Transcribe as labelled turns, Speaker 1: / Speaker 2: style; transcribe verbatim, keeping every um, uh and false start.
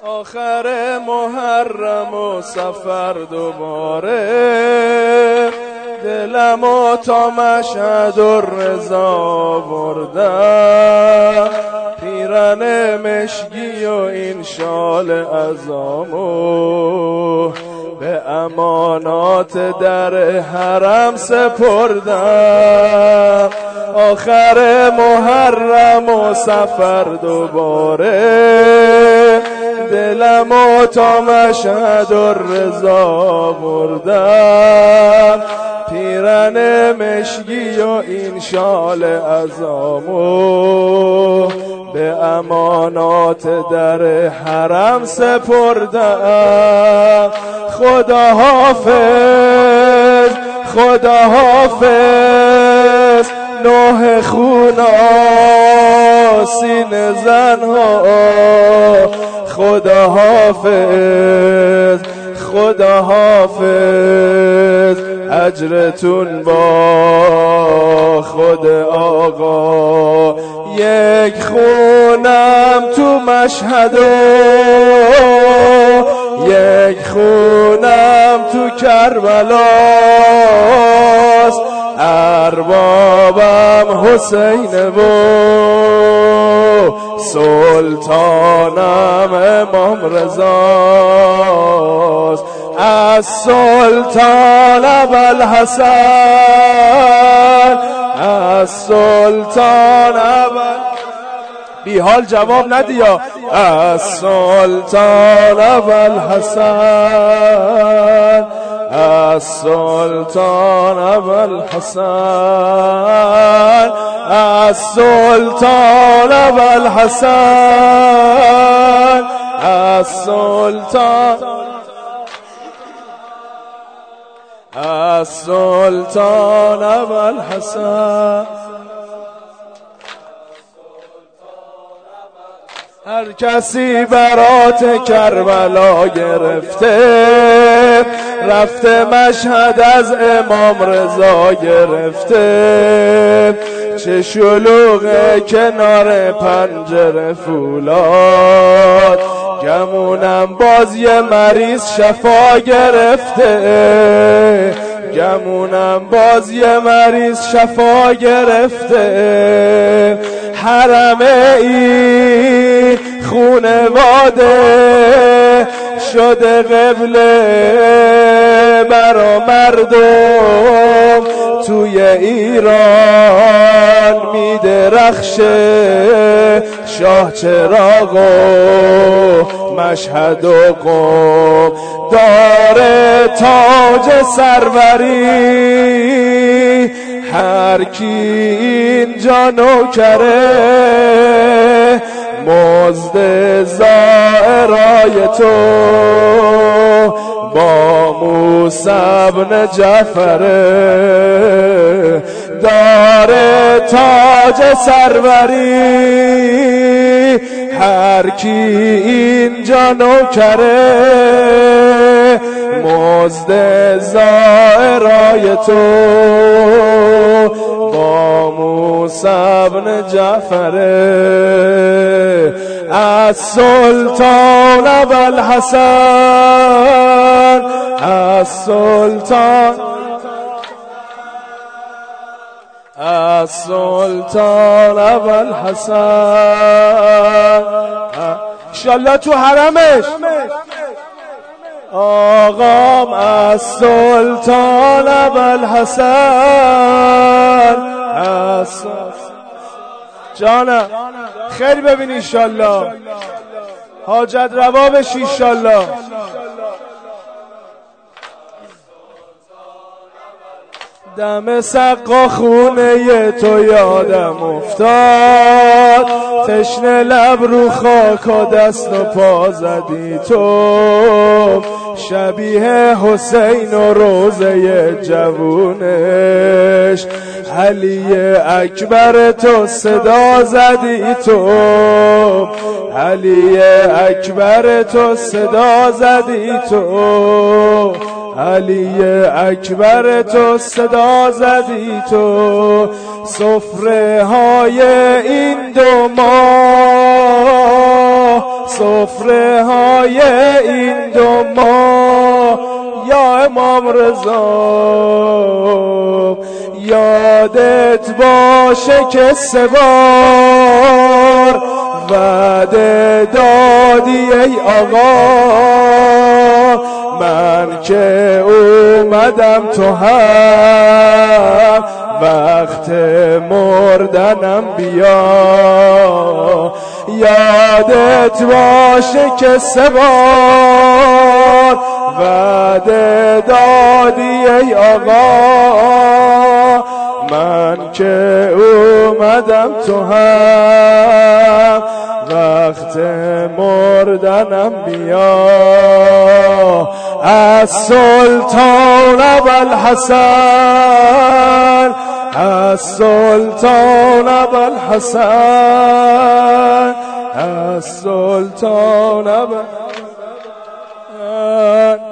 Speaker 1: آخر محرم و سفر دوباره، دلمو تا مشهد الرضا بردم، پیرن مشکی و این شال عظامو به امانات در حرم سپردم. آخر محرم و سفر دوباره، دلمو تا مشهد الرضا بردم، پیرن مشکی و این شال عظامو به امانات در حرم سپردم. خدا حافظ خدا حافظ نوح خونا سین زنها، خدا حافظ خدا حافظ اجرتون با خود آقا. یک خونم تو مشهد و یک خونم تو کربلاست، اربابم حسین و سلطانم امام رضاست. از سلطان ابوالحسن از سلطان ابوالحسن بی حال جواب ندیا. از سلطان ابوالحسن از سلطان ابوالحسن از سلطان ابوالحسن از سلطان از سلطان ابوالحسن. هر کسی برات کربلا گرفته، رفته مشهد از امام رضا گرفته، چه شلوغه کنار پنجره فولاد، گمونم باز یه مریض شفا گرفته، گمونم باز یه مریض شفا گرفته. حرمه ای خونواده شده قبله برا مردم، توی ایران میدرخشه شاه چراغ و مشهد و قم. داره تاج سروری هر کی اینجا نوکره، مزد زائرای تو با موسی بن جعفره. داره تاج سروری هر کی اینجا نوکره، مزد زائرای تو با موسی بن جعفره. از سلطان ابوالحسن از سلطان از سلطان ابوالحسن انشالله تو حرمش آقام. از سلطان ابوالحسن از جانم خیر ببین انشالله، حاجت روا بشی انشالله. دم سقا خونه تو یادم افتاد، تشنه لب رو خاک و دست و پا زدی تو، شبیه حسین و روزه جوونش علی اکبر تو صدا زدی تو، علی اکبر تو صدا زدی تو، علی اکبر تو صدا زدی تو. سفره های این دو ماه سفره های این دو ماه یا امام رضا یادت باشه که سه بار وعده دادی ای آقا من که اومدم تو هم وقت مردنم بیا یادت باشه که سه بار وعده دادی ای آقا من که اومدم تو هم وقت مردنم بیا از سلطان ابوالحسن از سلطان ابوالحسن از سلطان ابوالحسن